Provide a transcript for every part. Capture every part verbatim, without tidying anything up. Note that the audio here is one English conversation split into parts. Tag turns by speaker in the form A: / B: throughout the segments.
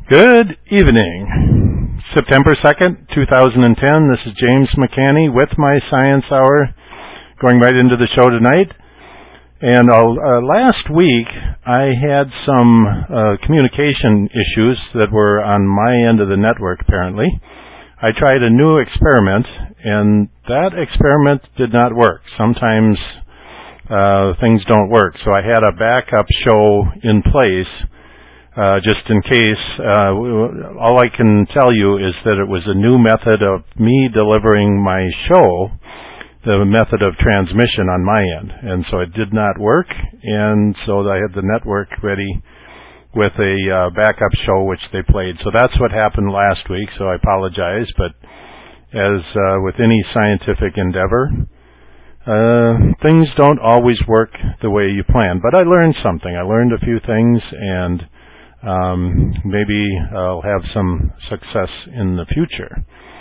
A: Good evening. September second, two thousand ten. This is James McCanny with my Science Hour, going right into the show tonight. And uh, last week, I had some uh, communication issues that were on my end of the network, apparently. I tried a new experiment, and that experiment did not work. Sometimes uh, things don't work. So I had a backup show in place, uh, just in case. Uh, all I can tell you is that it was a new method of me delivering my show, the method of transmission on my end. And so it did not work, and so I had the network ready with a uh, backup show which they played. So that's what happened last week, so I apologize. But as uh, with any scientific endeavor, uh, things don't always work the way you plan. But I learned something. I learned a few things, and um, maybe I'll have some success in the future.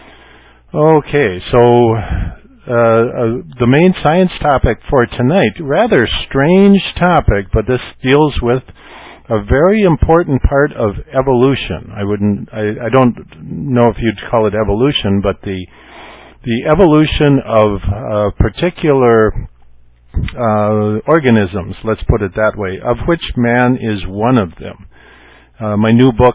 A: Okay, so uh, uh, the main science topic for tonight, rather strange topic, but this deals with a very important part of evolution. I wouldn't, I, I don't know if you'd call it evolution, but the the evolution of uh, particular uh, organisms, let's put it that way, of which man is one of them. Uh, my new book,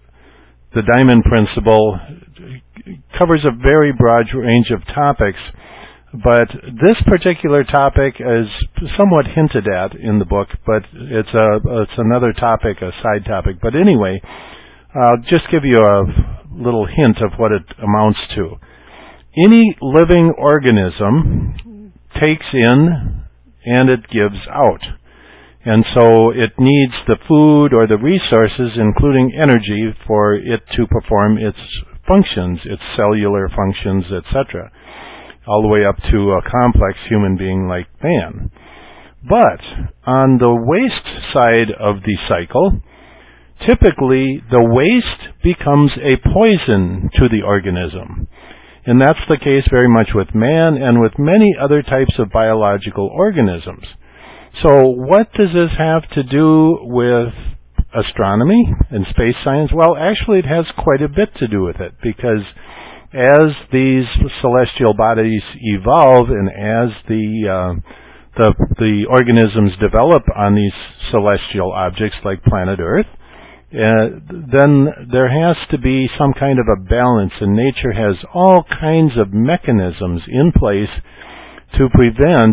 A: The Diamond Principle, covers a very broad range of topics, but this particular topic is somewhat hinted at in the book, but it's a it's another topic, a side topic. But anyway, I'll just give you a little hint of what it amounts to. Any living organism takes in and it gives out. And so it needs the food or the resources, including energy, for it to perform its functions, its cellular functions, et cetera, all the way up to a complex human being like man. But on the waste side of the cycle, typically the waste becomes a poison to the organism. And that's the case very much with man and with many other types of biological organisms. So what does this have to do with astronomy and space science? Well, actually it has quite a bit to do with it, because as these celestial bodies evolve and as the uh, the the organisms develop on these celestial objects like planet Earth, uh, then there has to be some kind of a balance, and nature has all kinds of mechanisms in place to prevent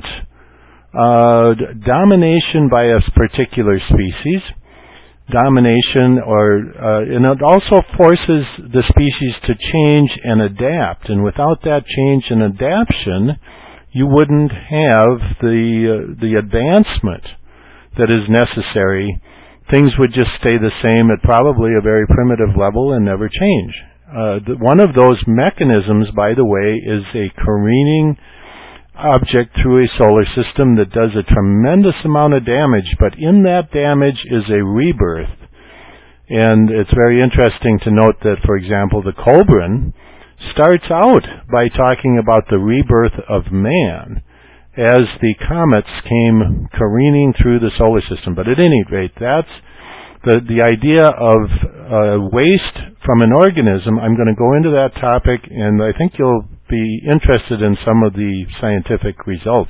A: uh, domination by a particular species, domination, or uh, and it also forces the species to change and adapt. And without that change and adaptation, you wouldn't have the uh, the advancement that is necessary. Things would just stay the same at probably a very primitive level and never change. Uh, the, one of those mechanisms, by the way, is a careening object through a solar system that does a tremendous amount of damage, but in that damage is a rebirth. And it's very interesting to note that, for example, the Kolbrin starts out by talking about the rebirth of man as the comets came careening through the solar system. But at any rate, that's the, the idea of uh, waste from an organism. I'm going to go into that topic, and I think you'll be interested in some of the scientific results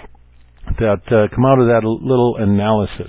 A: that uh, come out of that little analysis.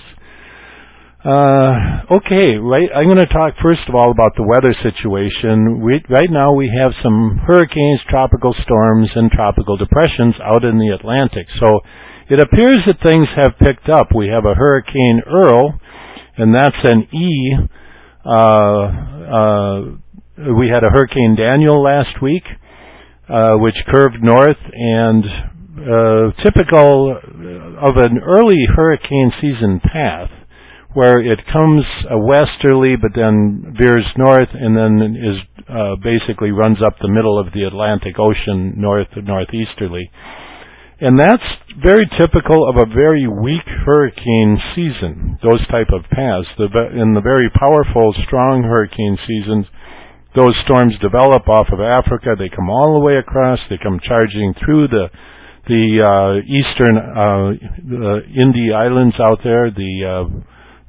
A: Uh, okay, right. I'm going to talk first of all about the weather situation. We, right now we have some hurricanes, tropical storms, and tropical depressions out in the Atlantic. So it appears that things have picked up. We have a Hurricane Earl, and that's an E. Uh, uh, we had a Hurricane Daniel last week, uh, which curved north, and uh, typical of an early hurricane season path, where it comes uh, westerly but then veers north and then is uh, basically runs up the middle of the Atlantic Ocean north northeasterly. And that's very typical of a very weak hurricane season, those type of paths. The, in the very powerful, strong hurricane seasons, those storms develop off of Africa. They come all the way across. They come charging through the the uh, eastern uh, the Indie Islands out there, the uh,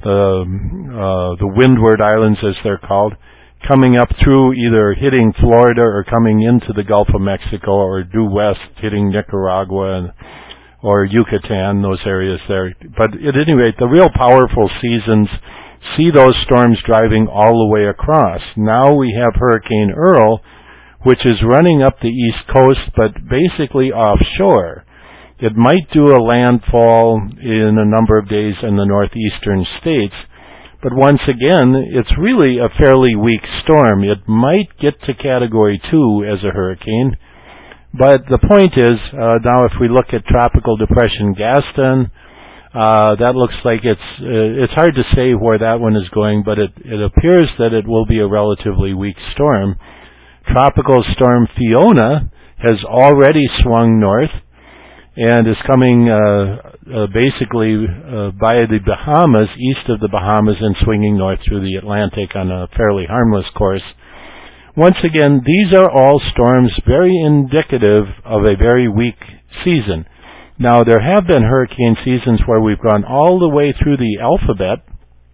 A: the uh, the Windward Islands, as they're called, coming up through, either hitting Florida or coming into the Gulf of Mexico, or due west, hitting Nicaragua and, or Yucatan, those areas there. But at any rate, the real powerful seasons see those storms driving all the way across. Now we have Hurricane Earl, which is running up the east coast, but basically offshore. It might do a landfall in a number of days in the northeastern states, but once again, it's really a fairly weak storm. It might get to Category two as a hurricane, but the point is, uh, now if we look at Tropical Depression Gaston, uh, that looks like it's uh, it's hard to say where that one is going, but it, it appears that it will be a relatively weak storm. Tropical Storm Fiona has already swung north and is coming uh, uh, basically uh, by the Bahamas, east of the Bahamas, and swinging north through the Atlantic on a fairly harmless course. Once again, these are all storms very indicative of a very weak season. Now, there have been hurricane seasons where we've gone all the way through the alphabet,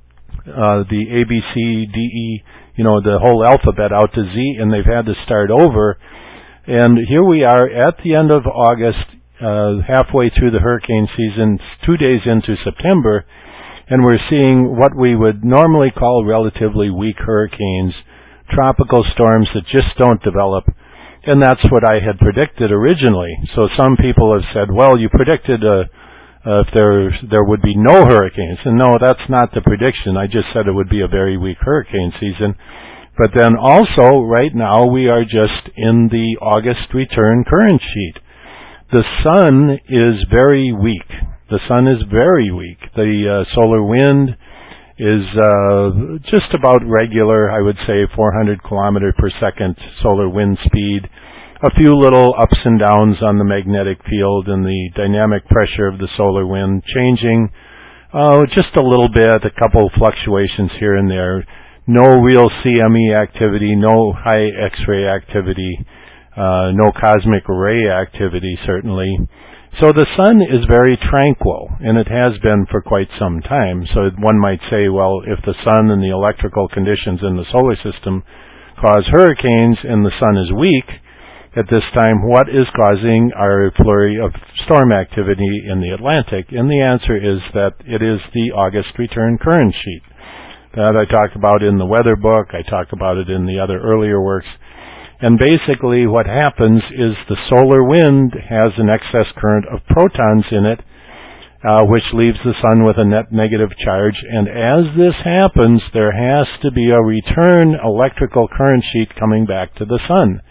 A: uh, the A, B, C, D, E, you know, the whole alphabet out to Z, and they've had to start over. And here we are at the end of August, uh, halfway through the hurricane season, two days into September, and we're seeing what we would normally call relatively weak hurricanes, tropical storms that just don't develop. And that's what I had predicted originally. So some people have said, well, you predicted uh, uh, if there there would be no hurricanes. And no, that's not the prediction. I just said it would be a very weak hurricane season. But then also, right now, we are just in the August return current sheet. The sun is very weak. The sun is very weak. The uh, solar wind is uh, just about regular, I would say, four hundred kilometer per second solar wind speed. A few little ups and downs on the magnetic field and the dynamic pressure of the solar wind changing uh, just a little bit, a couple fluctuations here and there. No real C M E activity, no high X-ray activity, uh, no cosmic ray activity, certainly. So the sun is very tranquil, and it has been for quite some time. So one might say, well, if the sun and the electrical conditions in the solar system cause hurricanes and the sun is weak at this time, what is causing our flurry of storm activity in the Atlantic? And the answer is that it is the August return current sheet that I talked about in the weather book. I talked about it in the other earlier works. And basically what happens is the solar wind has an excess current of protons in it, uh, which leaves the sun with a net negative charge. And as this happens, there has to be a return electrical current sheet coming back to the sun.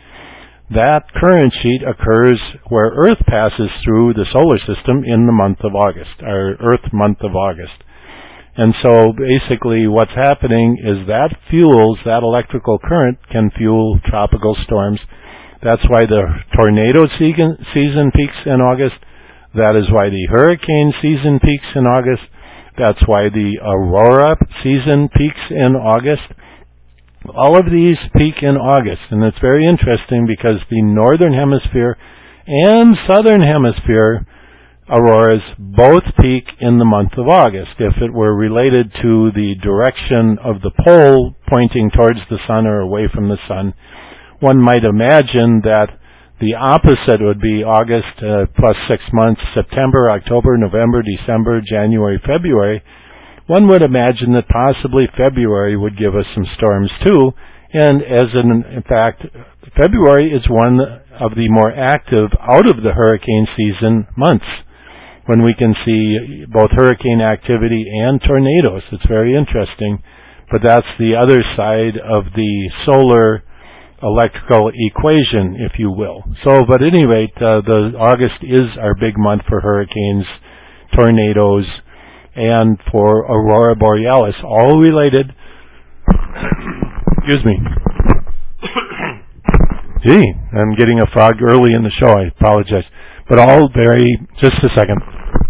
A: That current sheet occurs where Earth passes through the solar system in the month of August, our Earth month of August. And so basically what's happening is that fuels, that electrical current can fuel tropical storms. That's why the tornado season, season peaks in August. That is why the hurricane season peaks in August. That's why the aurora season peaks in August. All of these peak in August, and it's very interesting because the northern hemisphere and southern hemisphere auroras both peak in the month of August. If it were related to the direction of the pole pointing towards the sun or away from the sun, one might imagine that the opposite would be August uh, plus six months, September, October, November, December, January, February. One would imagine that possibly February would give us some storms too, and as in, in fact, February is one of the more active out of the hurricane season months, when we can see both hurricane activity and tornadoes. It's very interesting, but that's the other side of the solar electrical equation, if you will. So, but at any rate, uh, the August is our big month for hurricanes, tornadoes, and for aurora borealis, all related. Excuse me. Gee, I'm getting a frog early in the show. I apologize. But all very, just a second.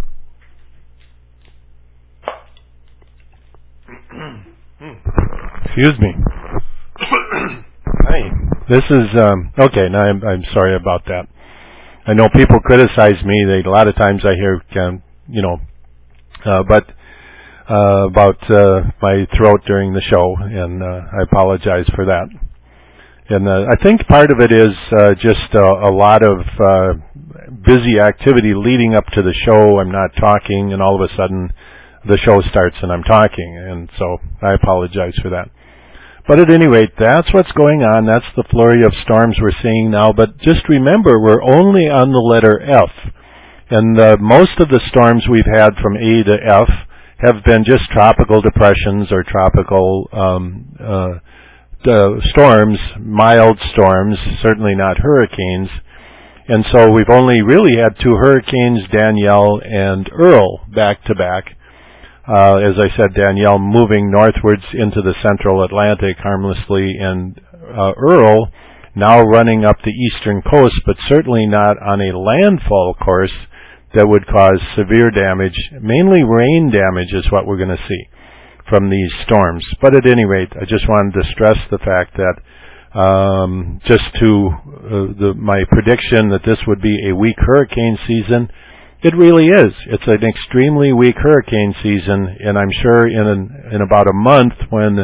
A: Excuse me. Hey, this is, um, okay, now I'm, I'm sorry about that. I know people criticize me. They, a lot of times I hear, um, you know, uh, but uh, about uh, my throat during the show, and uh, I apologize for that. And uh, I think part of it is uh, just a, a lot of uh, busy activity leading up to the show. I'm not talking, and all of a sudden the show starts and I'm talking, and so I apologize for that. But at any rate, that's what's going on. That's the flurry of storms we're seeing now. But just remember, we're only on the letter F. And uh, most of the storms we've had from A to F have been just tropical depressions or tropical um, uh, uh, storms, mild storms, certainly not hurricanes. And so we've only really had two hurricanes, Danielle and Earl, back to back. Uh, as I said, Danielle moving northwards into the central Atlantic harmlessly, and uh, Earl now running up the eastern coast, but certainly not on a landfall course that would cause severe damage. Mainly rain damage is what we're going to see from these storms. But at any rate, I just wanted to stress the fact that um, just to uh, the, my prediction that this would be a weak hurricane season, it really is. It's an extremely weak hurricane season, and I'm sure in an, in about a month, when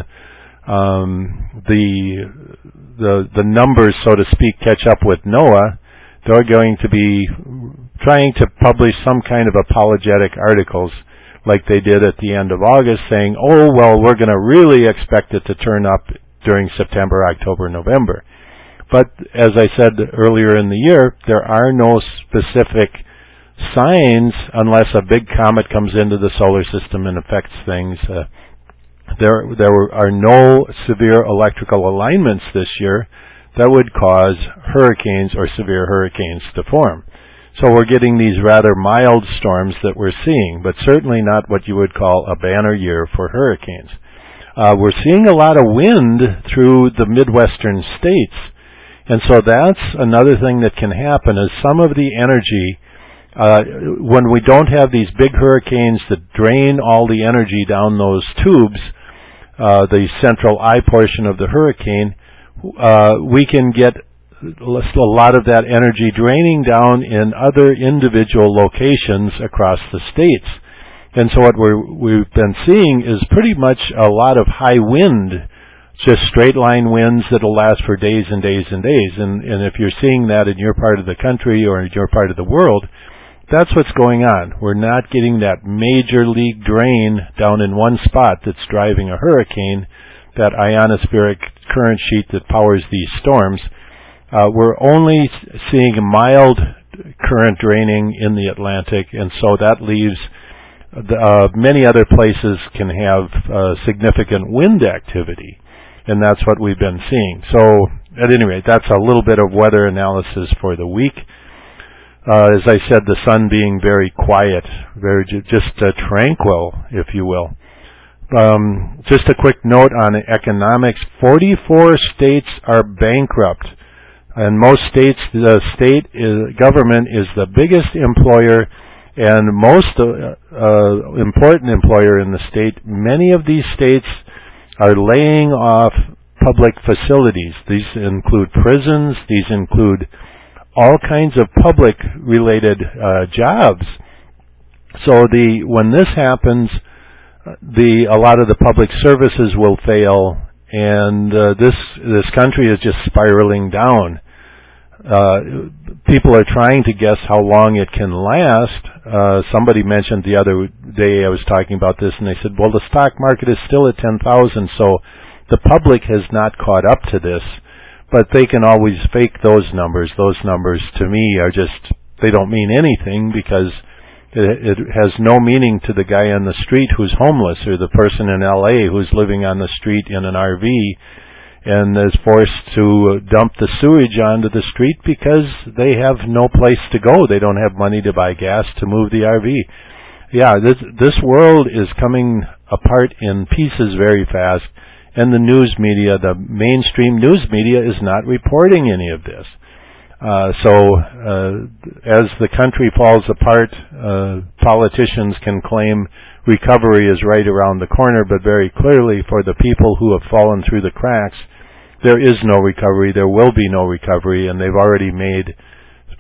A: um, the the the numbers, so to speak, catch up with NOAA, they're going to be trying to publish some kind of apologetic articles, like they did at the end of August, saying, "Oh well, we're going to really expect it to turn up during September, October, November." But as I said earlier in the year, there are no specific signs unless a big comet comes into the solar system and affects things. Uh, there there are no severe electrical alignments this year that would cause hurricanes or severe hurricanes to form. So we're getting these rather mild storms that we're seeing, but certainly not what you would call a banner year for hurricanes. Uh, we're seeing a lot of wind through the Midwestern states, and so that's another thing that can happen, is some of the energy Uh, when we don't have these big hurricanes that drain all the energy down those tubes, uh, the central eye portion of the hurricane, uh, we can get a lot of that energy draining down in other individual locations across the states. And so what we're, we've been seeing is pretty much a lot of high wind, just straight line winds that will last for days and days and days. And, and if you're seeing that in your part of the country or in your part of the world, that's what's going on. We're not getting that major league drain down in one spot that's driving a hurricane, that ionospheric current sheet that powers these storms. Uh, we're only seeing mild current draining in the Atlantic, and so that leaves the, uh, many other places can have uh, significant wind activity, and that's what we've been seeing. So at any rate, that's a little bit of weather analysis for the week. Uh, as I said, the sun being very quiet, very ju- just uh, tranquil, if you will. Um, just a quick note on economics. forty-four states are bankrupt. In most states, the state is, government is the biggest employer and most uh, uh, important employer in the state. Many of these states are laying off public facilities. These include prisons. These include all kinds of public-related uh, jobs. So the when this happens, the a lot of the public services will fail, and uh, this this country is just spiraling down. Uh, people are trying to guess how long it can last. Uh, somebody mentioned the other day, I was talking about this, and they said, well, the stock market is still at ten thousand, so the public has not caught up to this. But they can always fake those numbers. Those numbers, to me, are just, they don't mean anything, because it, it has no meaning to the guy on the street who's homeless, or the person in L A who's living on the street in an R V and is forced to dump the sewage onto the street because they have no place to go. They don't have money to buy gas to move the R V. Yeah, this, this world is coming apart in pieces very fast. And the news media, the mainstream news media, is not reporting any of this. Uh, so uh, as the country falls apart, uh, politicians can claim recovery is right around the corner, but very clearly for the people who have fallen through the cracks, there is no recovery, there will be no recovery, and they've already made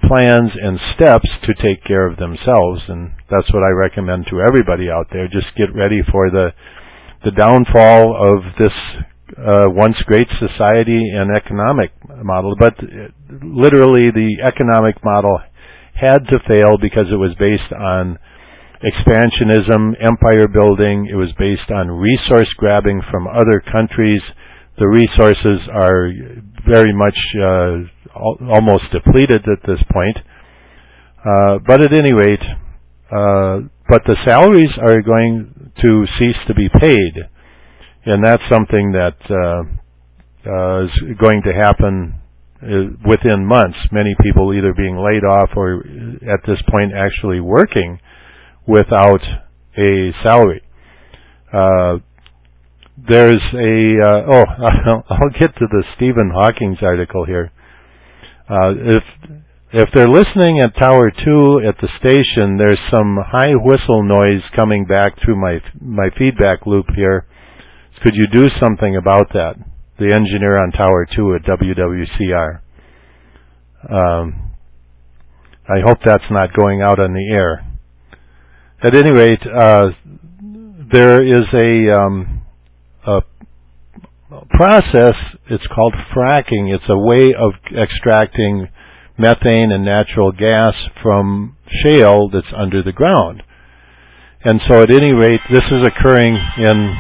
A: plans and steps to take care of themselves, and that's what I recommend to everybody out there. Just get ready for the the downfall of this uh, once great society and economic model. But literally, the economic model had to fail because it was based on expansionism, empire building. It was based on resource grabbing from other countries. The resources are very much uh, al- almost depleted at this point. Uh, but at any rate, uh, but the salaries are going to cease to be paid, and that's something that uh, uh, is going to happen uh, within months. Many people either being laid off or at this point actually working without a salary. Uh, there's a, uh, oh, I'll get to the Stephen Hawking's article here. Uh, if, if they're listening at Tower two at the station, there's some high whistle noise coming back through my, my feedback loop here. Could you do something about that? The engineer on Tower two at W W C R. Um, I hope that's not going out on the air. At any rate, uh, there is a, um, a process, it's called fracking. It's a way of extracting methane and natural gas from shale that's under the ground. And so at any rate, this is occurring in...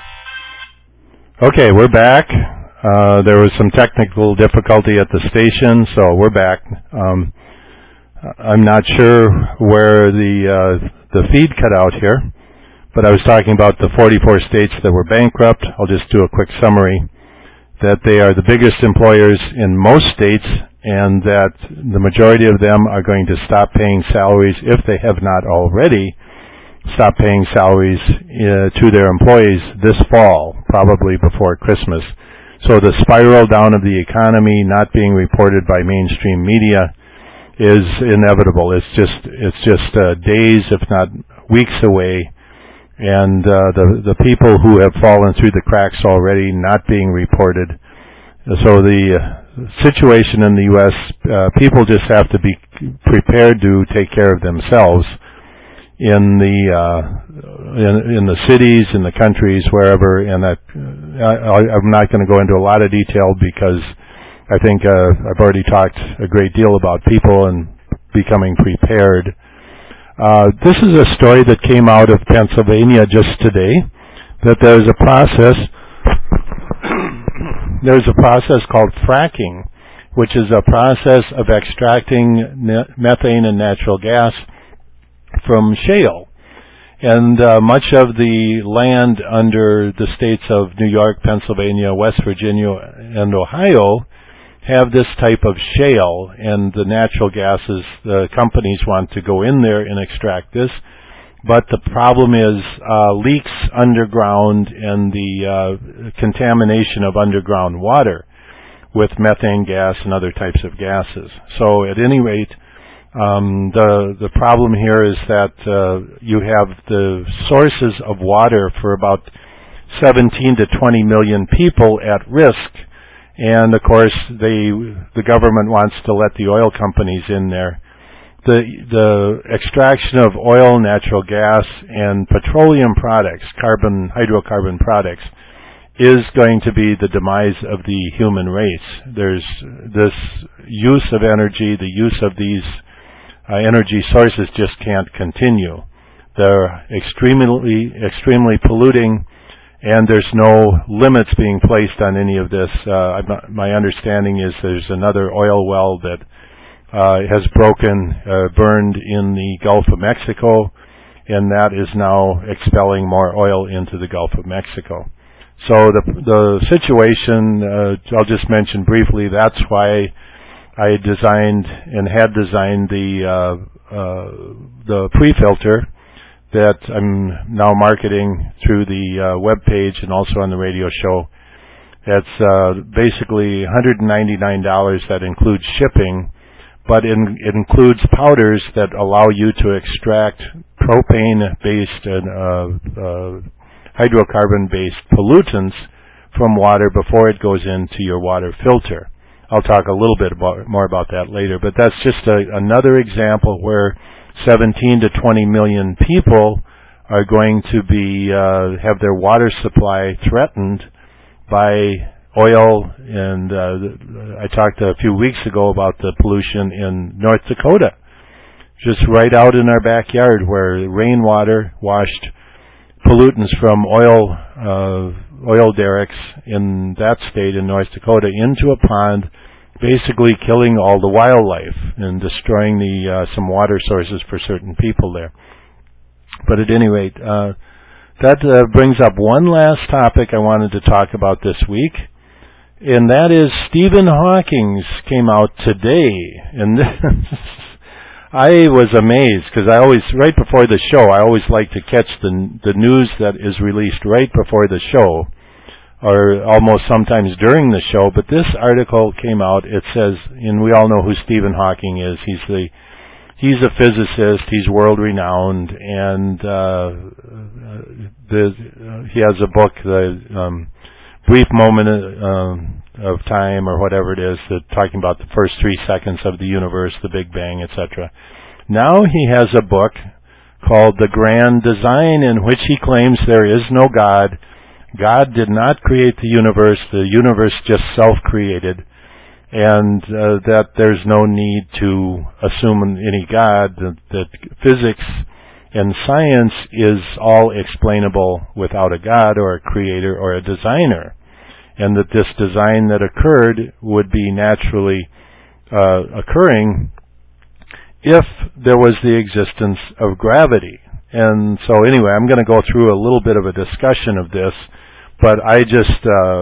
A: Okay, we're back. Uh, there was some technical difficulty at the station, so we're back. Um, I'm not sure where the... Uh, the feed cut out here, but I was talking about the forty-four states that were bankrupt. I'll just do a quick summary, that they are the biggest employers in most states, and that the majority of them are going to stop paying salaries, if they have not already stopped paying salaries uh, to their employees this fall, probably before Christmas. So the spiral down of the economy not being reported by mainstream media is inevitable. It's just it's just uh, days, if not weeks away, and uh, the the people who have fallen through the cracks already not being reported. So the uh, situation in the U S, uh, people just have to be prepared to take care of themselves in the uh, in, in the cities, in the countries, wherever. And that, I, I'm not going to go into a lot of detail because I think uh, I've already talked a great deal about people and becoming prepared. Uh, this is a story that came out of Pennsylvania just today, that there's a process, there's a process called fracking, which is a process of extracting ne- methane and natural gas from shale. And uh, much of the land under the states of New York, Pennsylvania, West Virginia, and Ohio have this type of shale, and the natural gases, the companies want to go in there and extract this, but the problem is uh, leaks underground and the uh, contamination of underground water with methane gas and other types of gases. So at any rate, um, the the problem here is that uh, you have the sources of water for about seventeen to twenty million people at risk. And of course, they, the government wants to let the oil companies in there. The, the extraction of oil, natural gas, and petroleum products, carbon, hydrocarbon products, is going to be the demise of the human race. There's this use of energy, the use of these uh, energy sources just can't continue. They're extremely, extremely polluting, and there's no limits being placed on any of this. Uh, my understanding is there's another oil well that uh, has broken, uh, burned in the Gulf of Mexico, and that is now expelling more oil into the Gulf of Mexico. So the the situation, uh, I'll just mention briefly, that's why I designed and had designed the uh, uh, the pre-filter that I'm now marketing through the uh, web page and also on the radio show. That's uh, basically one hundred ninety-nine dollars. That includes shipping, but in, it includes powders that allow you to extract propane-based and uh, uh, hydrocarbon-based pollutants from water before it goes into your water filter. I'll talk a little bit about, more about that later. But that's just a, another example where seventeen to twenty million people are going to be uh, have their water supply threatened by oil. And uh, I talked a few weeks ago about the pollution in North Dakota, just right out in our backyard, where rainwater washed pollutants from oil uh, oil derricks in that state in North Dakota into a pond, basically killing all the wildlife and destroying the uh, some water sources for certain people there. But at any rate, uh, that uh, brings up one last topic I wanted to talk about this week, and that is Stephen Hawking came out today, and I was amazed because I always, right before the show, I always like to catch the the news that is released right before the show, or almost sometimes during the show. But this article came out. It says, and we all know who Stephen Hawking is. He's the he's a physicist. He's world renowned, and uh, the uh, he has a book, the um, Brief Moment um, of Time, or whatever it is, that talking about the first three seconds of the universe, the Big Bang, et cetera. Now he has a book called The Grand Design, in which he claims there is no God. God did not create the universe. The universe just self-created, and uh, that there's no need to assume any God, that, that physics and science is all explainable without a God or a creator or a designer, and that this design that occurred would be naturally uh, occurring if there was the existence of gravity. And so anyway, I'm going to go through a little bit of a discussion of this, but I just, uh,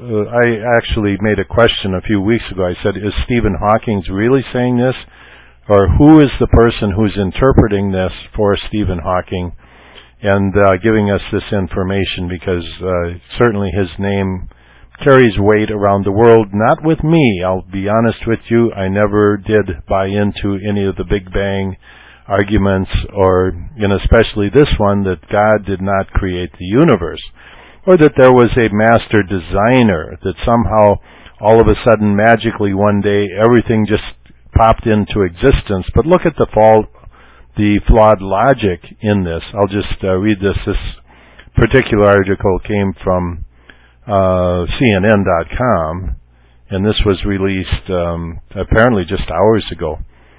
A: I actually made a question a few weeks ago. I said, is Stephen Hawking really saying this? Or who is the person who's interpreting this for Stephen Hawking and uh, giving us this information? Because uh, certainly his name carries weight around the world. Not with me, I'll be honest with you. I never did buy into any of the Big Bang arguments, or, and especially this one, that God did not create the universe, or that there was a master designer, that somehow all of a sudden magically one day everything just popped into existence. But look at the fall, the flawed logic in this. I'll just uh, read this. This particular article came from uh, C N N dot com, and this was released um, apparently just hours ago.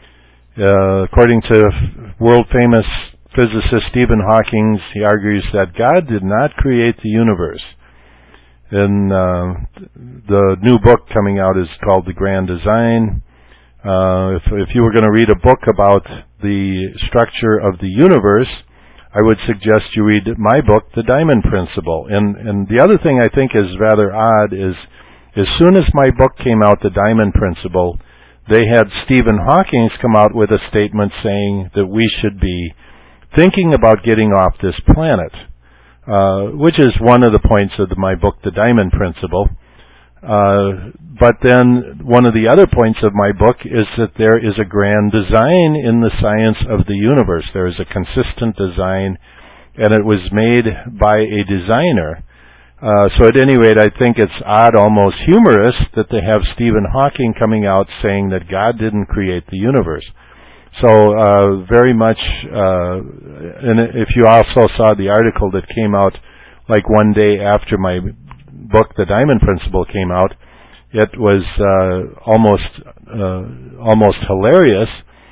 A: Uh, according to world-famous physicist Stephen Hawking, he argues that God did not create the universe. And uh, the new book coming out is called The Grand Design. Uh, if, if you were going to read a book about the structure of the universe, I would suggest you read my book, The Diamond Principle. And, and the other thing I think is rather odd is, as soon as my book came out, The Diamond Principle, they had Stephen Hawking come out with a statement saying that we should be thinking about getting off this planet, uh, which is one of the points of the, my book, The Diamond Principle. Uh, but then one of the other points of my book is that there is a grand design in the science of the universe. There is a consistent design, and it was made by a designer. Uh, so at any rate, I think it's odd, almost humorous, that they have Stephen Hawking coming out saying that God didn't create the universe. So uh, very much, uh, and if you also saw the article that came out like one day after my book, The Diamond Principle, came out, it was uh, almost uh, almost hilarious.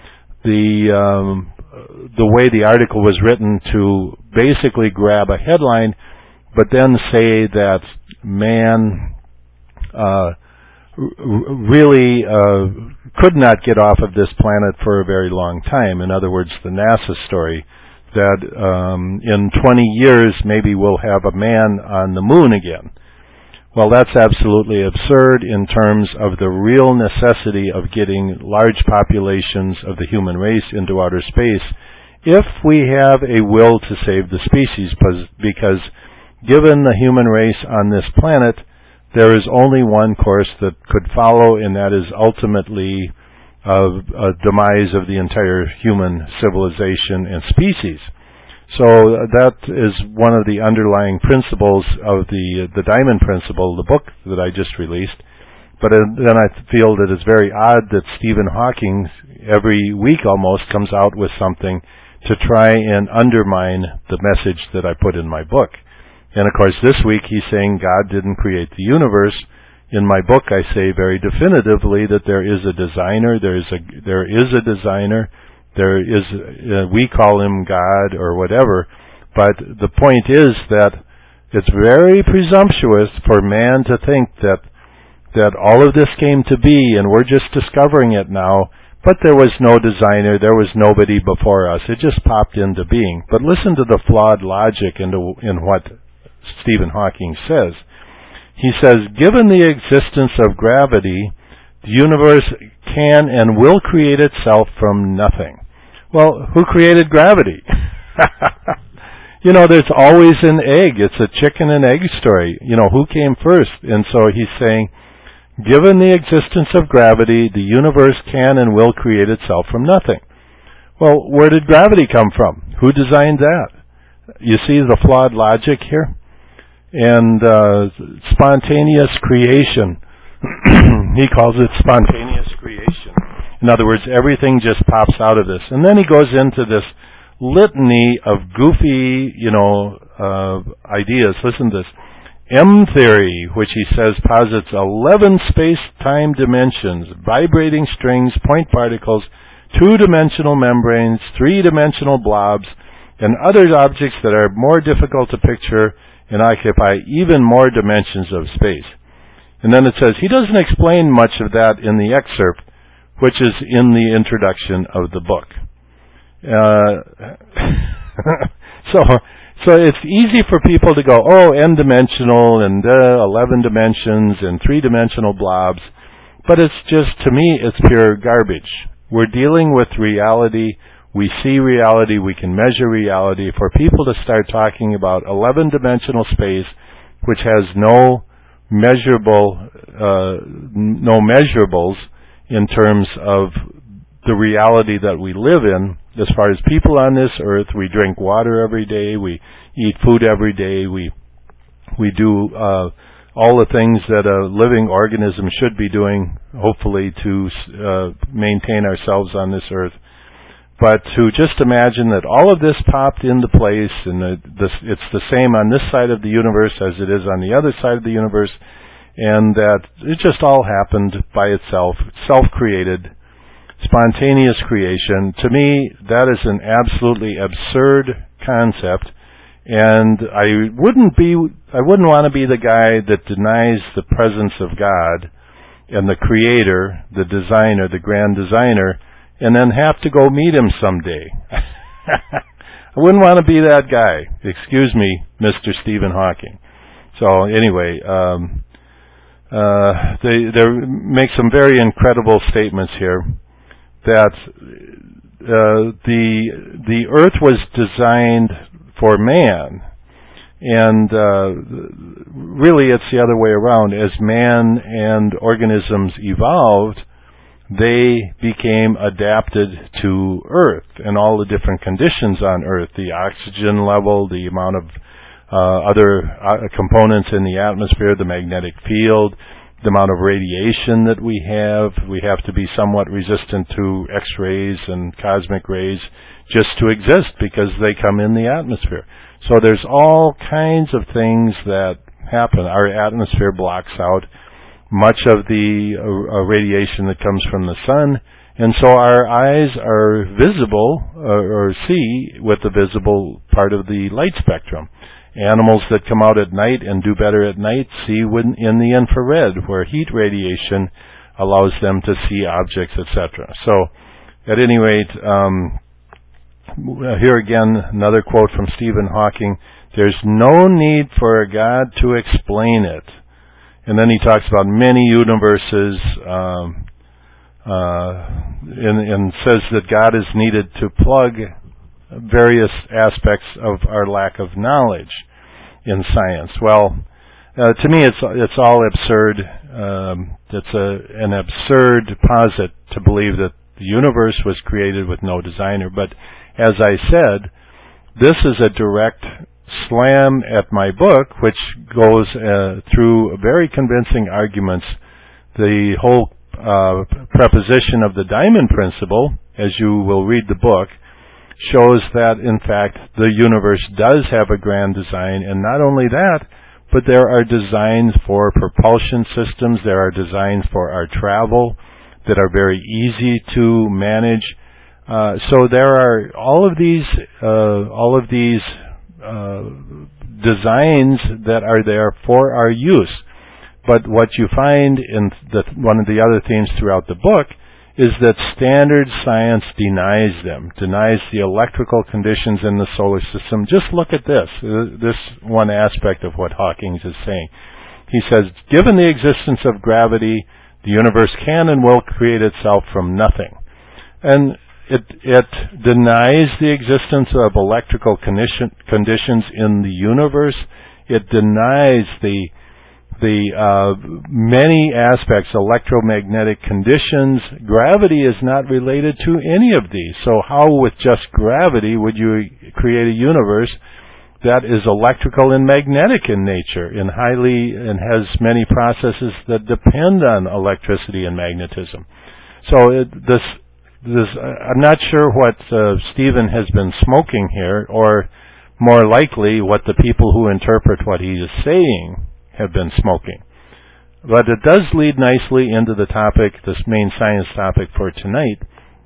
A: The um, the way the article was written to basically grab a headline, but then say that man uh, r- really uh, could not get off of this planet for a very long time. In other words, the NASA story that um, in twenty years maybe we'll have a man on the moon again. Well, that's absolutely absurd in terms of the real necessity of getting large populations of the human race into outer space if we have a will to save the species, because given the human race on this planet, there is only one course that could follow, and that is ultimately uh, a demise of the entire human civilization and species. So that is one of the underlying principles of the the Diamond Principle, the book that I just released. But uh, then I feel that it's very odd that Stephen Hawking every week almost comes out with something to try and undermine the message that I put in my book. And of course this week he's saying God didn't create the universe. In my book I say very definitively that there is a designer, there is a, there is a designer, there is, uh, we call him God or whatever, but the point is that it's very presumptuous for man to think that that all of this came to be and we're just discovering it now, but there was no designer, there was nobody before us. It just popped into being. But listen to the flawed logic into, in what Stephen Hawking says. He says, given the existence of gravity, the universe can and will create itself from nothing. Well, who created gravity? You know, there's always an egg. It's a chicken and egg story. You know, who came first? And so he's saying, given the existence of gravity, the universe can and will create itself from nothing. Well, where did gravity come from? Who designed that? You see the flawed logic here? And uh, spontaneous creation. He calls it spontaneous creation. In other words, everything just pops out of this. And then he goes into this litany of goofy, you know, uh, ideas. Listen to this. M-theory, which he says posits eleven space-time dimensions, vibrating strings, point particles, two-dimensional membranes, three-dimensional blobs, and other objects that are more difficult to picture and occupy even more dimensions of space. And then it says, he doesn't explain much of that in the excerpt, which is in the introduction of the book. Uh, so... So it's easy for people to go, oh, n-dimensional and uh, eleven dimensions and three-dimensional blobs, but it's just, to me, it's pure garbage. We're dealing with reality. We see reality. We can measure reality. For people to start talking about eleven-dimensional space, which has no measurable, uh, no measurables in terms of the reality that we live in, as far as people on this earth, we drink water every day, we eat food every day, we we do uh, all the things that a living organism should be doing, hopefully, to uh, maintain ourselves on this earth. But to just imagine that all of this popped into place, and the, this, it's the same on this side of the universe as it is on the other side of the universe, and that it just all happened by itself, self-created, spontaneous creation. To me, that is an absolutely absurd concept, and I wouldn't be, I wouldn't want to be the guy that denies the presence of God and the creator, the designer, the grand designer, and then have to go meet him someday. I wouldn't want to be that guy. Excuse me, Mister Stephen Hawking. So anyway, um, uh, they, they make some very incredible statements here. That uh, the the Earth was designed for man, and uh, really it's the other way around. As man and organisms evolved, they became adapted to Earth and all the different conditions on Earth, the oxygen level, the amount of uh, other uh, components in the atmosphere, the magnetic field, the amount of radiation that we have. We have to be somewhat resistant to X-rays and cosmic rays just to exist because they come in the atmosphere. So there's all kinds of things that happen. Our atmosphere blocks out much of the uh, radiation that comes from the sun, and so our eyes are visible uh, or see with the visible part of the light spectrum. Animals that come out at night and do better at night see when in the infrared, where heat radiation allows them to see objects, et cetera. So, at any rate, um, here again, another quote from Stephen Hawking, there's no need for a God to explain it. And then he talks about many universes, um, uh, and, and says that God is needed to plug various aspects of our lack of knowledge in science. Well, uh, to me, it's it's all absurd. Um, it's a an absurd posit to believe that the universe was created with no designer. But as I said, this is a direct slam at my book, which goes uh, through very convincing arguments The whole uh, preposition of the Diamond Principle, as you will read the book, shows that, in fact, the universe does have a grand design, and not only that, but there are designs for propulsion systems, there are designs for our travel that are very easy to manage. Uh, so there are all of these, uh, all of these uh, designs that are there for our use. But what you find in the, one of the other themes throughout the book is that standard science denies them, denies the electrical conditions in the solar system. Just look at this, uh, this one aspect of what Hawking is saying. He says, given the existence of gravity, the universe can and will create itself from nothing. And it, it denies the existence of electrical condition, conditions in the universe. It denies the the uh, many aspects, electromagnetic conditions. Gravity is not related to any of these. So how with just gravity would you create a universe that is electrical and magnetic in nature, and highly and has many processes that depend on electricity and magnetism? So it, this, this, uh, I'm not sure what uh, Stephen has been smoking here, or more likely what the people who interpret what he is saying have been smoking. But it does lead nicely into the topic, this main science topic for tonight,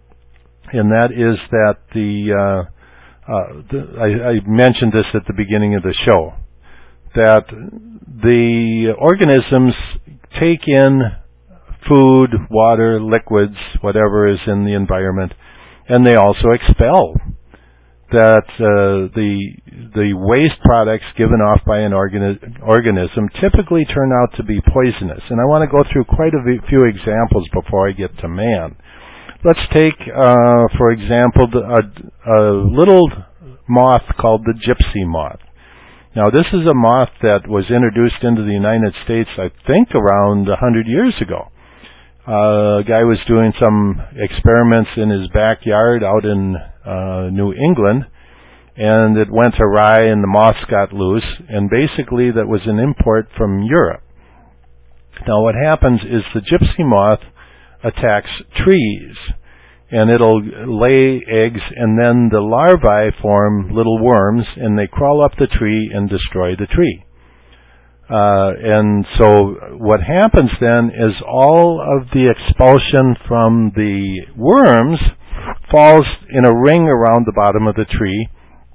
A: and that is that the, uh, uh, the I, I mentioned this at the beginning of the show, that the organisms take in food, water, liquids, whatever is in the environment, and they also expel. That uh, the the waste products given off by an organi- organism typically turn out to be poisonous. And I want to go through quite a few examples before I get to man. Let's take, uh, for example, the, a, a little moth called the gypsy moth. Now, this is a moth that was introduced into the United States, I think, around one hundred years ago. Uh, a guy was doing some experiments in his backyard out in uh, New England, and it went awry and the moths got loose, and basically that was an import from Europe. Now what happens is the gypsy moth attacks trees, and it'll lay eggs, and then the larvae form little worms, and they crawl up the tree and destroy the tree. Uh, and so what happens then is all of the expulsion from the worms falls in a ring around the bottom of the tree,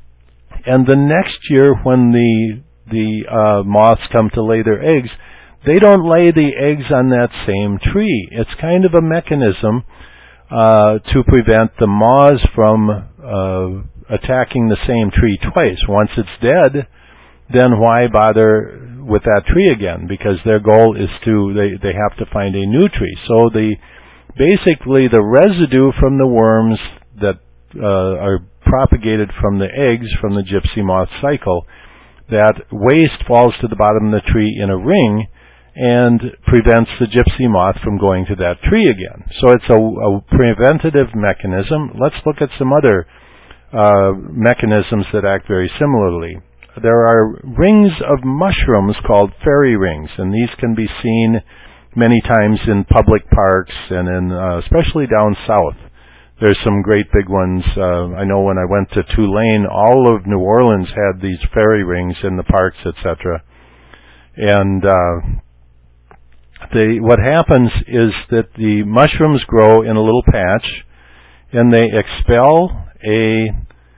A: and the next year when the the uh, moths come to lay their eggs, they don't lay the eggs on that same tree. It's kind of a mechanism uh, to prevent the moths from uh, attacking the same tree twice. Once it's dead, then why bother with that tree again? Because their goal is to, they, they have to find a new tree. So the, basically the residue from the worms that uh, are propagated from the eggs from the gypsy moth cycle, that waste falls to the bottom of the tree in a ring and prevents the gypsy moth from going to that tree again. So it's a, a preventative mechanism. Let's look at some other uh, mechanisms that act very similarly. There are rings of mushrooms called fairy rings, and these can be seen many times in public parks and in, uh, especially down south. There's some great big ones. Uh, I know when I went to Tulane, all of New Orleans had these fairy rings in the parks, et cetera. And uh, they, what happens is that the mushrooms grow in a little patch, and they expel a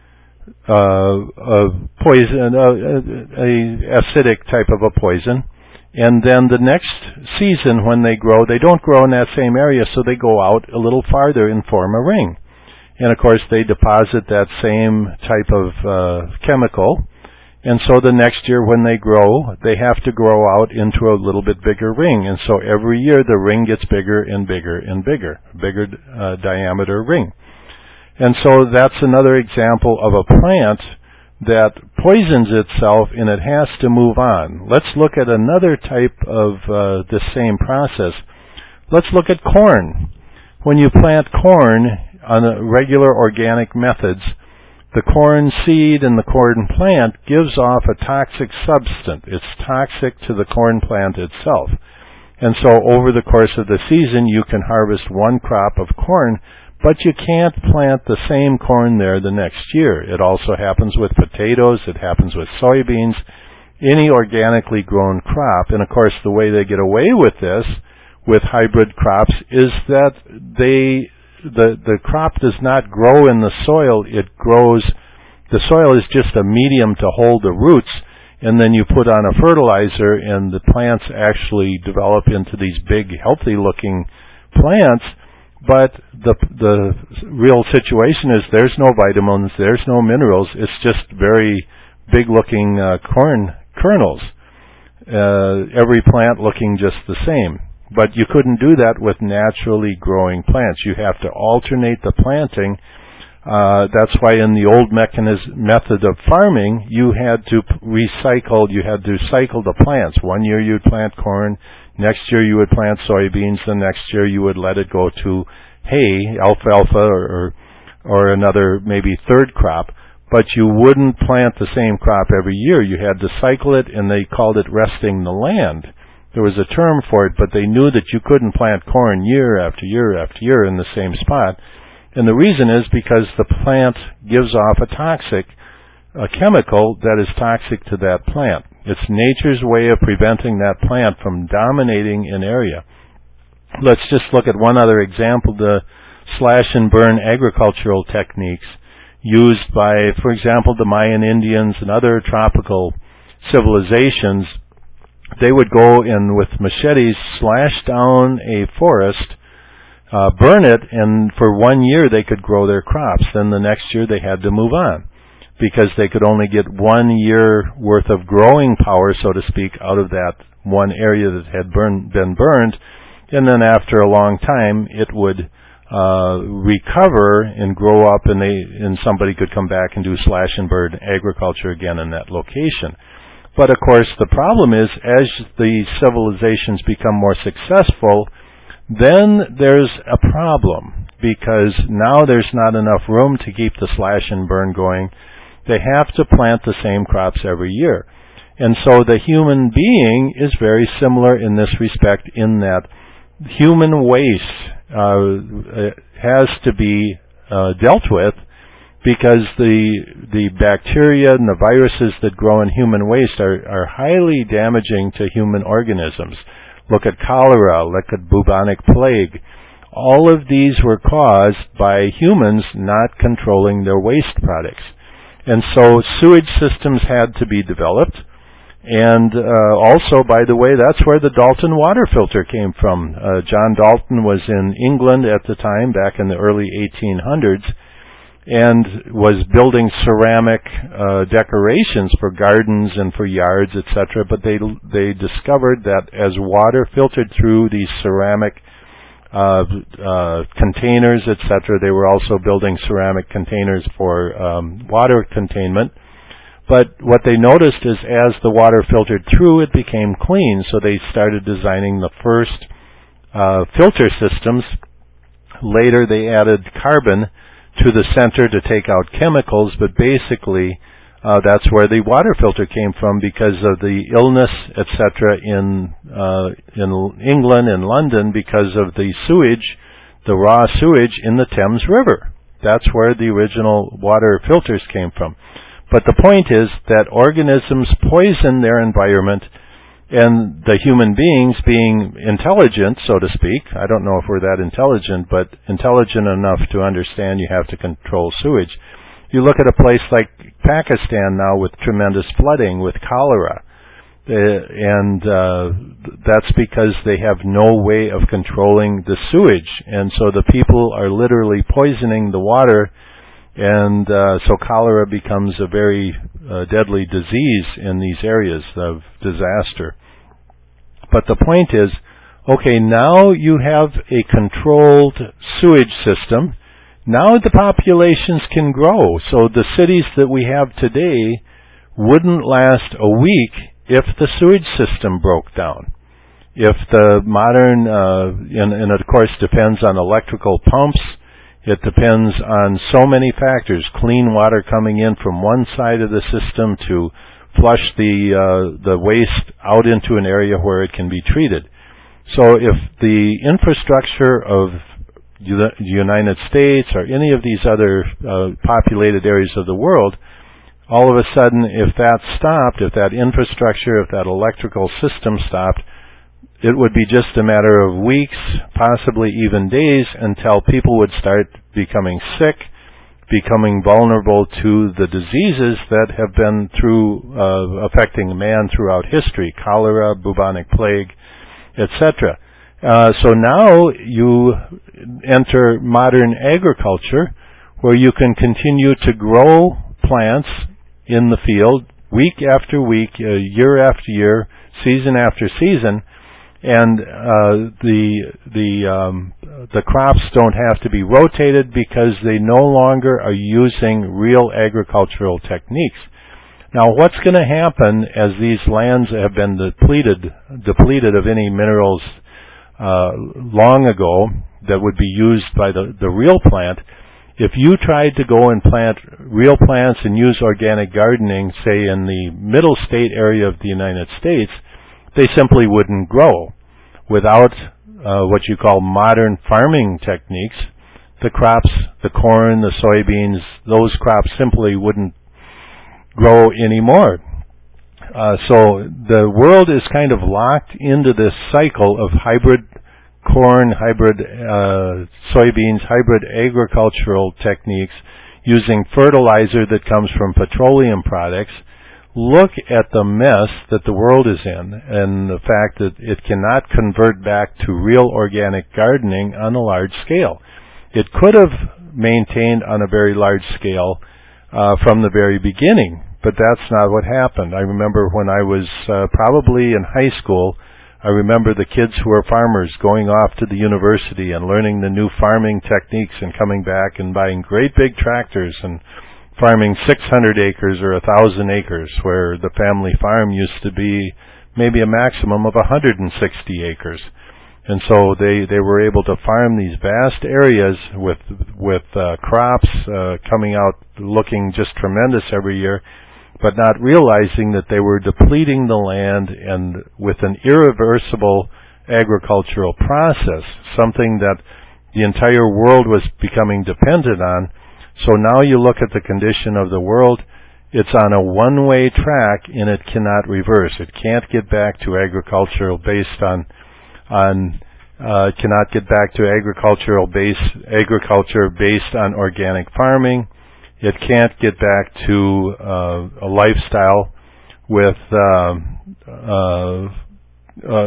A: Uh, a poison, uh, a acidic type of a poison, and then the next season when they grow, they don't grow in that same area, so they go out a little farther and form a ring. And of course they deposit that same type of uh, chemical, and so the next year when they grow, they have to grow out into a little bit bigger ring, and so every year the ring gets bigger and bigger and bigger, bigger uh, diameter ring. And so that's another example of a plant that poisons itself and it has to move on. Let's look at another type of uh, the same process. Let's look at corn. When you plant corn on a regular organic methods, the corn seed and the corn plant gives off a toxic substance. It's toxic to the corn plant itself. And so over the course of the season, you can harvest one crop of corn, but you can't plant the same corn there the next year. It also happens with potatoes. It happens with soybeans, any organically grown crop. And of course, the way they get away with this, with hybrid crops, is that they the the crop does not grow in the soil. It grows. The soil is just a medium to hold the roots, and then you put on a fertilizer, and the plants actually develop into these big, healthy-looking plants. But the the real situation is there's no vitamins, there's no minerals. It's just very big-looking uh, corn kernels. Uh, every plant looking just the same. But you couldn't do that with naturally growing plants. You have to alternate the planting. Uh, that's why in the old mechanism, method of farming, you had to recycle, you had to cycle the plants. One year you'd plant corn, next year you would plant soybeans, the next year you would let it go to hay, alfalfa, or, or another maybe third crop. But you wouldn't plant the same crop every year. You had to cycle it, and they called it resting the land. There was a term for it, but they knew that you couldn't plant corn year after year after year in the same spot. And the reason is because the plant gives off a toxic, a chemical that is toxic to that plant. It's nature's way of preventing that plant from dominating an area. Let's just look at one other example, the slash and burn agricultural techniques used by, for example, the Mayan Indians and other tropical civilizations. They would go in with machetes, slash down a forest, Uh, burn it, and for one year they could grow their crops. Then the next year they had to move on because they could only get one year worth of growing power, so to speak, out of that one area that had burn, been burned. And then after a long time, it would uh, recover and grow up, and they and somebody could come back and do slash and burn agriculture again in that location. But of course, the problem is as the civilizations become more successful, then there's a problem because now there's not enough room to keep the slash and burn going. They have to plant the same crops every year. And so the human being is very similar in this respect in that human waste uh, has to be uh, dealt with because the the bacteria and the viruses that grow in human waste are, are highly damaging to human organisms. Look at cholera, look at bubonic plague. All of these were caused by humans not controlling their waste products. And so sewage systems had to be developed. And uh, also, by the way, that's where the Dalton water filter came from. Uh, John Dalton was in England at the time, back in the early eighteen hundreds, and was building ceramic uh, decorations for gardens and for yards, et cetera. But they they discovered that as water filtered through these ceramic uh, uh, containers, et cetera, they were also building ceramic containers for um, water containment. But what they noticed is as the water filtered through, it became clean. So they started designing the first uh, filter systems. Later, they added carbon to the center to take out chemicals, but basically uh, that's where the water filter came from because of the illness, et cetera, in uh, in England and London because of the sewage, the raw sewage in the Thames River. That's where the original water filters came from. But the point is that organisms poison their environment, and the human beings, being intelligent, so to speak, I don't know if we're that intelligent, but intelligent enough to understand you have to control sewage. You look at a place like Pakistan now with tremendous flooding, with cholera, uh, and uh, that's because they have no way of controlling the sewage, and so the people are literally poisoning the water, and uh, so cholera becomes a very uh, deadly disease in these areas of disaster. But the point is, okay, now you have a controlled sewage system. Now the populations can grow. So the cities that we have today wouldn't last a week if the sewage system broke down. If the modern, uh, and, and it of course depends on electrical pumps, it depends on so many factors, clean water coming in from one side of the system to flush the uh, the waste out into an area where it can be treated. So if the infrastructure of the United States or any of these other uh, populated areas of the world, all of a sudden, if that stopped, if that infrastructure, if that electrical system stopped, it would be just a matter of weeks, possibly even days, until people would start becoming sick, becoming vulnerable to the diseases that have been through uh, affecting man throughout history: cholera, bubonic plague, et cetera. Uh, so now you enter modern agriculture, where you can continue to grow plants in the field week after week, uh, year after year, season after season, and uh, the the um, the crops don't have to be rotated because they no longer are using real agricultural techniques. Now, what's going to happen as these lands have been depleted depleted of any minerals uh, long ago that would be used by the the real plant? If you tried to go and plant real plants and use organic gardening, say in the middle state area of the United States, they simply wouldn't grow. Without uh, what you call modern farming techniques, the crops, the corn, the soybeans, those crops simply wouldn't grow anymore. Uh, so the world is kind of locked into this cycle of hybrid corn, hybrid uh, soybeans, hybrid agricultural techniques using fertilizer that comes from petroleum products. Look at the mess that the world is in and the fact that it cannot convert back to real organic gardening on a large scale. It could have maintained on a very large scale uh, from the very beginning, but that's not what happened. I remember when I was uh, probably in high school, I remember the kids who were farmers going off to the university and learning the new farming techniques and coming back and buying great big tractors and farming six hundred acres or one thousand acres, where the family farm used to be maybe a maximum of one hundred sixty acres. And so they, they were able to farm these vast areas with with uh, crops uh, coming out looking just tremendous every year, but not realizing that they were depleting the land and with an irreversible agricultural process, something that the entire world was becoming dependent on. So now you look at the condition of the world, it's on a one-way track and it cannot reverse. It can't get back to agricultural based on, on uh, it cannot get back to agricultural base, agriculture based on organic farming. It can't get back to uh, a lifestyle with uh, uh, uh,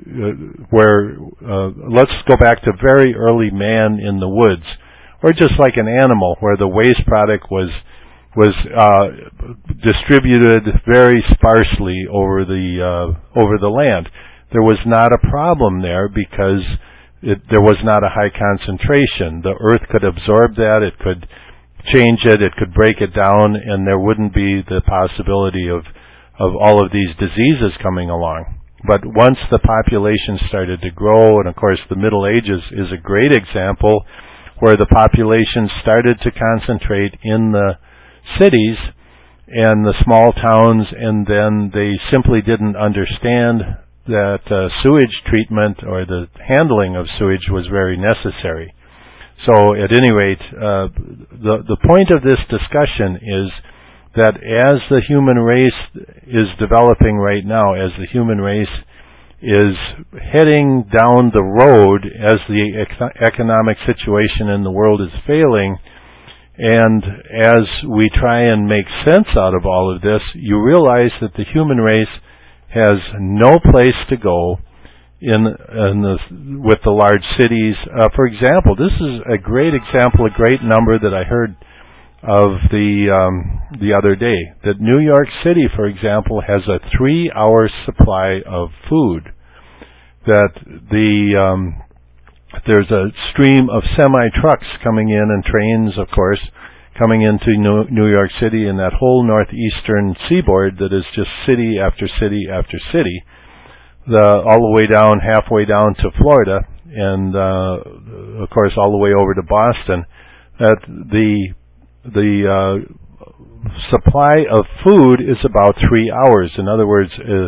A: where uh, let's go back to very early man in the woods, or just like an animal, where the waste product was was uh, distributed very sparsely over the uh, over the land. There was not a problem there because it, there was not a high concentration. The earth could absorb that. It could change it, it could break it down, and there wouldn't be the possibility of of all of these diseases coming along. But once the population started to grow, and of course the Middle Ages is a great example where the population started to concentrate in the cities and the small towns, and then they simply didn't understand that uh, sewage treatment or the handling of sewage was very necessary. So at any rate, uh, the, the point of this discussion is that as the human race is developing right now, as the human race is heading down the road, as the ec- economic situation in the world is failing, and as we try and make sense out of all of this, you realize that the human race has no place to go in, in the, with the large cities. Uh, for example, this is a great example, a great number that I heard of the um, the other day, that New York City, for example, has a three-hour supply of food. That the um, there's a stream of semi-trucks coming in, and trains, of course, coming into New, New York City and that whole northeastern seaboard that is just city after city after city. The, all the way down, halfway down to Florida, and uh, of course all the way over to Boston. That the the uh, supply of food is about three hours. In other words, uh,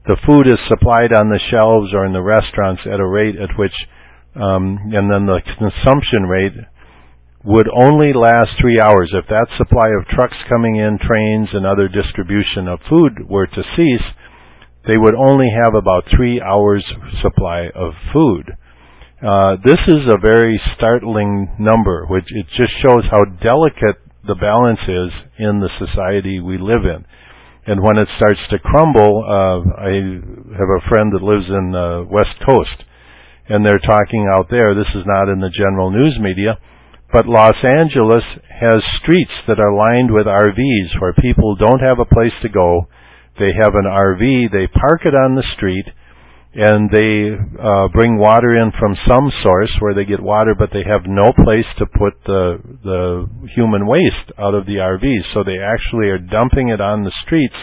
A: the food is supplied on the shelves or in the restaurants at a rate at which, um, and then the consumption rate would only last three hours. If that supply of trucks coming in, trains, and other distribution of food were to cease, they would only have about three hours supply of food. Uh, this is a very startling number, which it just shows how delicate the balance is in the society we live in. And when it starts to crumble, uh, I have a friend that lives in the West Coast, and they're talking out there, this is not in the general news media, but Los Angeles has streets that are lined with R Vs where people don't have a place to go. They have an R V, they park it on the street, and they uh, bring water in from some source where they get water, but they have no place to put the the human waste out of the R Vs. So they actually are dumping it on the streets,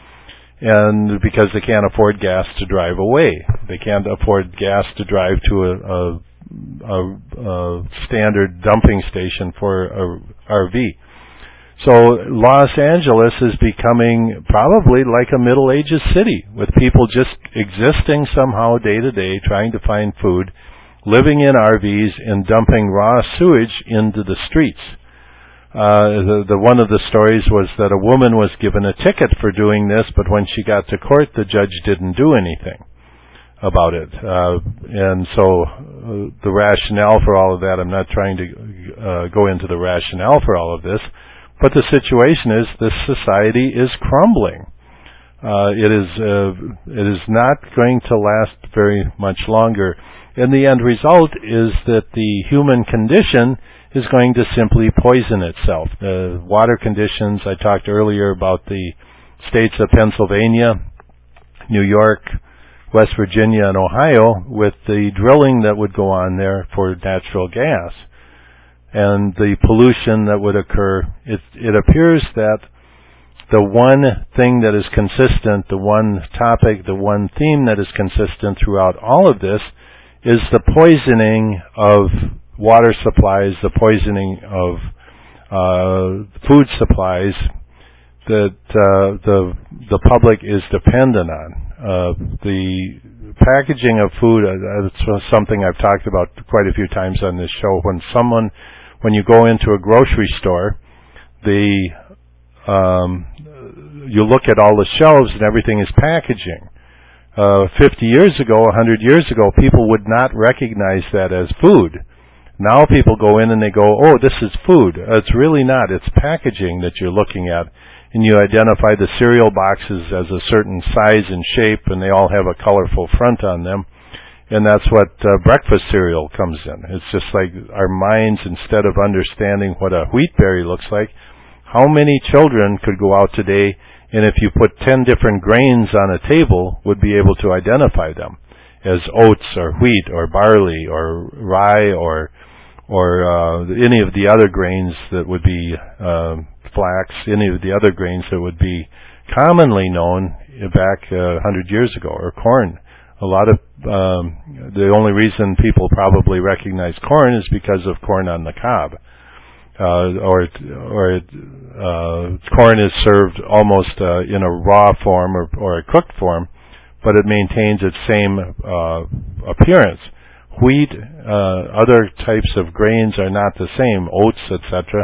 A: and because they can't afford gas to drive away. They can't afford gas to drive to a, a, a, a standard dumping station for a R V. So Los Angeles is becoming probably like a Middle Ages city, with people just existing somehow day to day, trying to find food, living in R Vs, and dumping raw sewage into the streets. Uh, the, the one of the stories was that a woman was given a ticket for doing this, but when she got to court, the judge didn't do anything about it. Uh, and so uh, the rationale for all of that, I'm not trying to uh, go into the rationale for all of this, but the situation is this society is crumbling. Uh, it is uh, it is not going to last very much longer. And the end result is that the human condition is going to simply poison itself. The water conditions, I talked earlier about the states of Pennsylvania, New York, West Virginia, and Ohio, with the drilling that would go on there for natural gas and the pollution that would occur. It, it appears that the one thing that is consistent, the one topic, the one theme that is consistent throughout all of this is the poisoning of water supplies, the poisoning of uh, food supplies that uh, the the public is dependent on. Uh, the packaging of food, uh, that's something I've talked about quite a few times on this show. When someone, when you go into a grocery store, the um, you look at all the shelves and everything is packaging. Uh, fifty years ago, one hundred years ago, people would not recognize that as food. Now people go in and they go, oh, this is food. Uh, it's really not. It's packaging that you're looking at. And you identify the cereal boxes as a certain size and shape, and they all have a colorful front on them. And that's what uh, breakfast cereal comes in. It's just like our minds, instead of understanding what a wheat berry looks like, how many children could go out today and if you put ten different grains on a table, would be able to identify them as oats or wheat or barley or rye or or uh, any of the other grains that would be uh, flax, any of the other grains that would be commonly known back uh, one hundred years ago, or corn. A lot of um, the only reason people probably recognize corn is because of corn on the cob, uh, or or uh, corn is served almost uh, in a raw form or, or a cooked form, but it maintains its same uh, appearance. Wheat, uh, other types of grains are not the same. Oats, et cetera,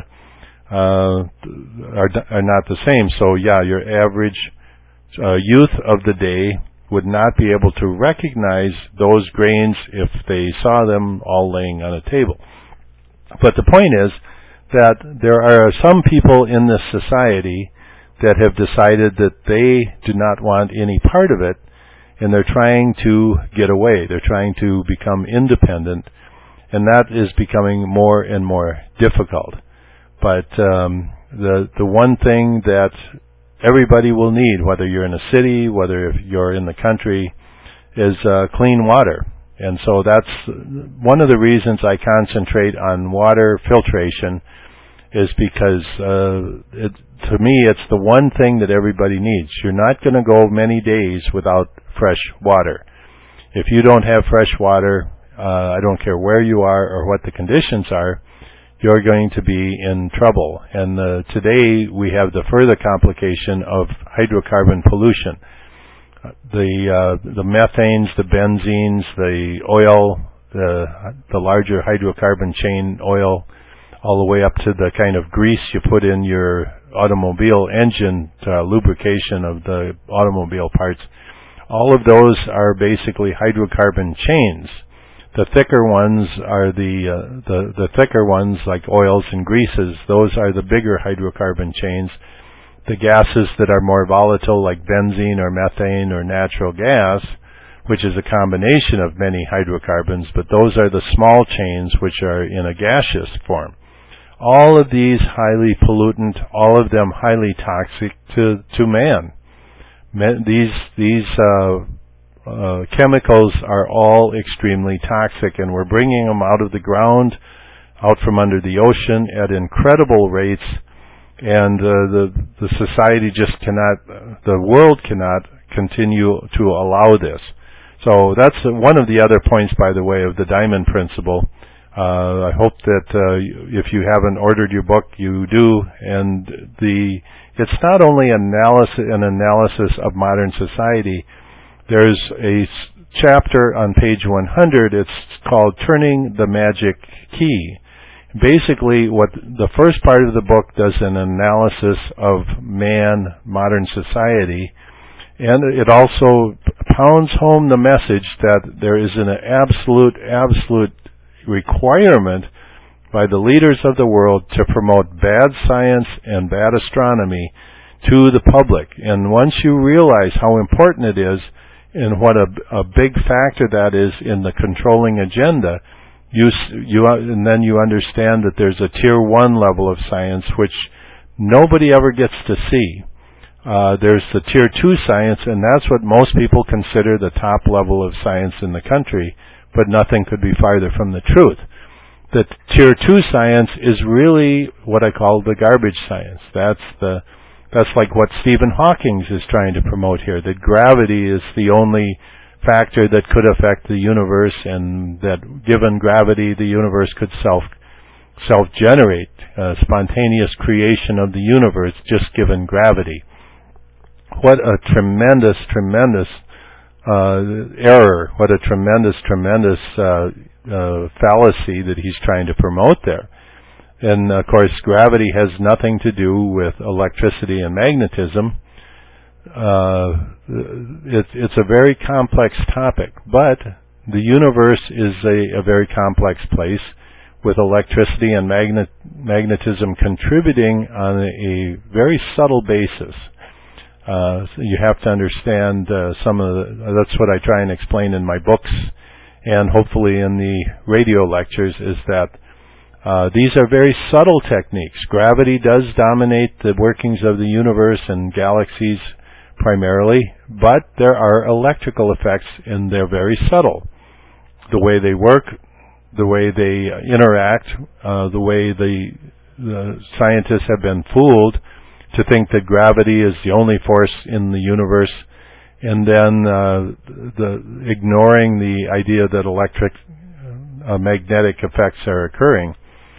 A: uh, are are not the same. So yeah, your average uh, youth of the day would not be able to recognize those grains if they saw them all laying on a table. But the point is that there are some people in this society that have decided that they do not want any part of it, and they're trying to get away. They're trying to become independent, and that is becoming more and more difficult. But um, the the one thing that everybody will need, whether you're in a city, whether you're in the country, is uh, clean water. And so that's one of the reasons I concentrate on water filtration, is because uh, it, to me it's the one thing that everybody needs. You're not going to go many days without fresh water. If you don't have fresh water, uh, I don't care where you are or what the conditions are, you're going to be in trouble. And uh, today we have the further complication of hydrocarbon pollution. the uh, the methanes, the benzenes, the oil, the the larger hydrocarbon chain oil, all the way up to the kind of grease you put in your automobile engine, uh, lubrication of the automobile parts. All of those are basically hydrocarbon chains. The thicker ones are the, uh, the the thicker ones like oils and greases. Those are the bigger hydrocarbon chains. The gases that are more volatile like benzene or methane or natural gas, which is a combination of many hydrocarbons, but those are the small chains which are in a gaseous form. All of these highly pollutant, all of them highly toxic to, to man. These, these, uh, uh, chemicals are all extremely toxic, and we're bringing them out of the ground, out from under the ocean at incredible rates, and, uh, the, the society just cannot, the world cannot continue to allow this. So that's one of the other points, by the way, of the Diamond Principle. Uh, I hope that uh, if you haven't ordered your book, you do. And the it's not only analysis, an analysis of modern society. There's a chapter on page one hundred. It's called Turning the Magic Key. Basically, what the first part of the book does an analysis of man, modern society, and it also pounds home the message that there is an absolute, absolute requirement by the leaders of the world to promote bad science and bad astronomy to the public. And once you realize how important it is and what a, a big factor that is in the controlling agenda, you, you, and then you understand that there's a tier one level of science which nobody ever gets to see. Uh, there's the tier two science, and that's what most people consider the top level of science in the country, but nothing could be farther from the truth. The tier two science is really what I call the garbage science. That's the, that's like what Stephen Hawking is trying to promote here, that gravity is the only factor that could affect the universe, and that given gravity, the universe could self, self-generate, uh, spontaneous creation of the universe just given gravity. What a tremendous, tremendous uh, error, what a tremendous, tremendous uh, uh, fallacy that he's trying to promote there. And, of course, gravity has nothing to do with electricity and magnetism. Uh, it, it's a very complex topic, but the universe is a, a very complex place with electricity and magnet, magnetism contributing on a, a very subtle basis. Uh, so you have to understand uh, some of the, that's what I try and explain in my books and hopefully in the radio lectures, is that uh, these are very subtle techniques. Gravity does dominate the workings of the universe and galaxies primarily, but there are electrical effects, and they're very subtle. The way they work, the way they interact, uh, the way the, the scientists have been fooled to think that gravity is the only force in the universe, and then uh, the ignoring the idea that electric uh, magnetic effects are occurring.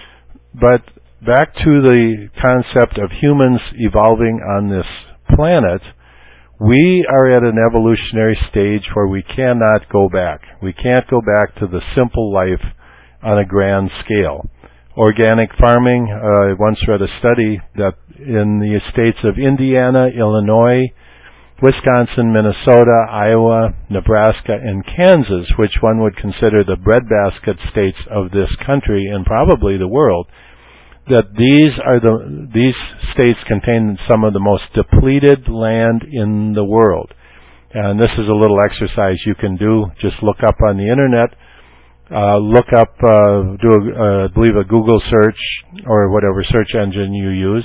A: But back to the concept of humans evolving on this planet, we are at an evolutionary stage where we cannot go back. We can't go back to the simple life on a grand scale. Organic farming, uh, I once read a study that in the states of Indiana, Illinois, Wisconsin, Minnesota, Iowa, Nebraska, and Kansas, which one would consider the breadbasket states of this country and probably the world, that these are the these states contain some of the most depleted land in the world. And this is a little exercise you can do. Just look up on the internet, uh, look up, uh, do a, uh, I believe a Google search or whatever search engine you use.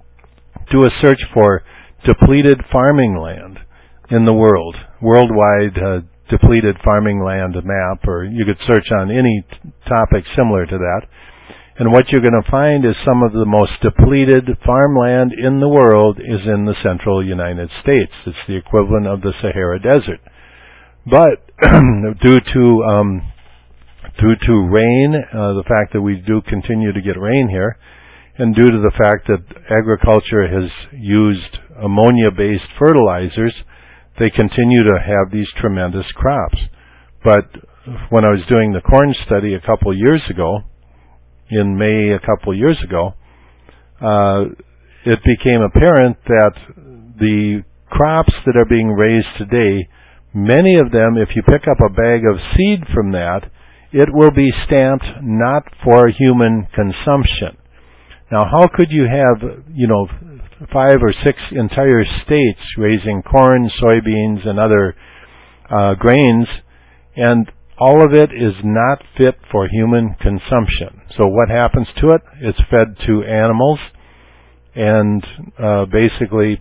A: Do a search for depleted farming land in the world, worldwide uh, depleted farming land map, or you could search on any t- topic similar to that. And what you're going to find is some of the most depleted farmland in the world is in the central United States. It's the equivalent of the Sahara Desert. But due to um, due to rain, uh, the fact that we do continue to get rain here, and due to the fact that agriculture has used ammonia-based fertilizers, they continue to have these tremendous crops. But when I was doing the corn study a couple years ago, in May a couple years ago, uh, it became apparent that the crops that are being raised today, many of them, if you pick up a bag of seed from that, it will be stamped not for human consumption. Now, how could you have, you know, five or six entire states raising corn, soybeans, and other uh, grains, and all of it is not fit for human consumption? So what happens to it? It's fed to animals, and uh, basically,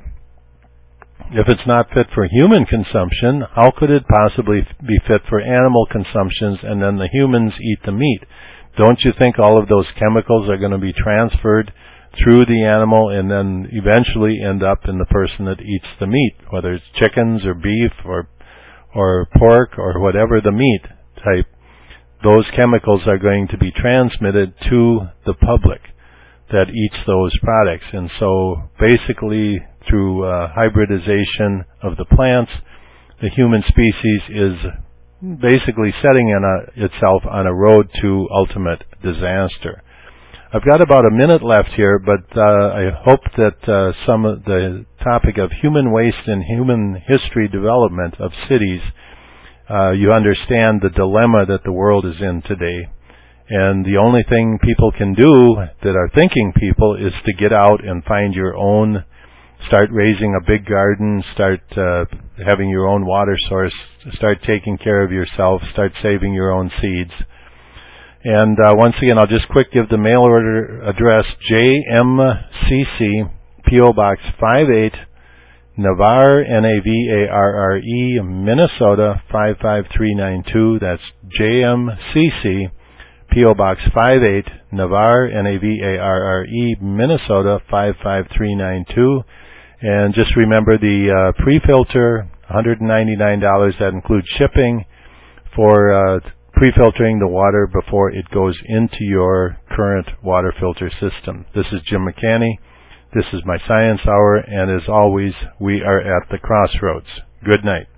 A: if it's not fit for human consumption, how could it possibly be fit for animal consumptions, and then the humans eat the meat? Don't you think all of those chemicals are going to be transferred through the animal and then eventually end up in the person that eats the meat, whether it's chickens or beef or or pork or whatever the meat type? Those chemicals are going to be transmitted to the public that eats those products. And so basically through uh, hybridization of the plants, the human species is basically setting in a, itself on a road to ultimate disaster. I've got about a minute left here, but uh, I hope that uh, some of the topic of human waste and human history development of cities, uh, you understand the dilemma that the world is in today. And the only thing people can do that are thinking people is to get out and find your own, start raising a big garden, start uh, having your own water source, start taking care of yourself, start saving your own seeds. And uh, once again, I'll just quick give the mail order address: J M C C, P O Box five eight, Navarre, N A V A R R E, Minnesota five five three nine two. That's J M C C, P O Box five eight, Navarre, N A V A R R E, Minnesota five five three nine two. And just remember the uh, pre-filter, one hundred ninety-nine dollars. That includes shipping for uh, pre-filtering the water before it goes into your current water filter system. This is Jim McCanny. This is my Science Hour, and as always, we are at the crossroads. Good night.